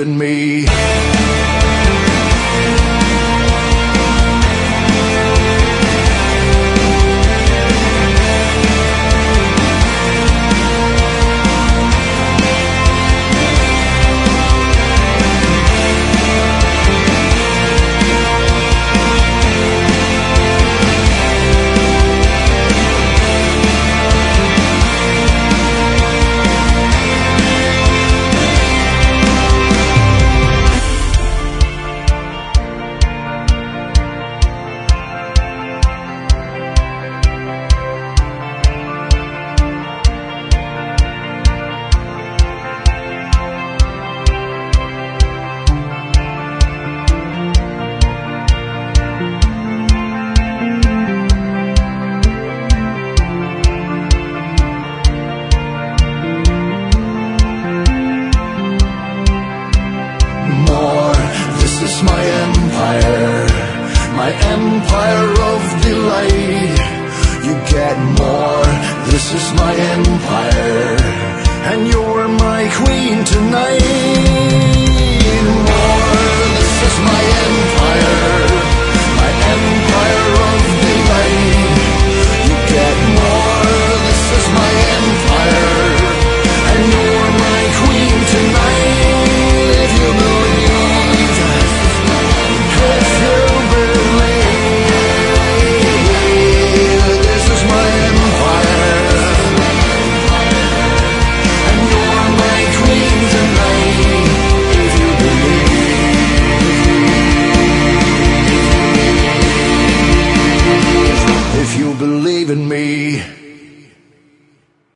in me. This is my empire of delight. You get more, this is my empire, and you're my queen tonight. More, this is my empire of delight. You get more, this is my empire, and you're my queen tonight. If you believe, if you believe in me.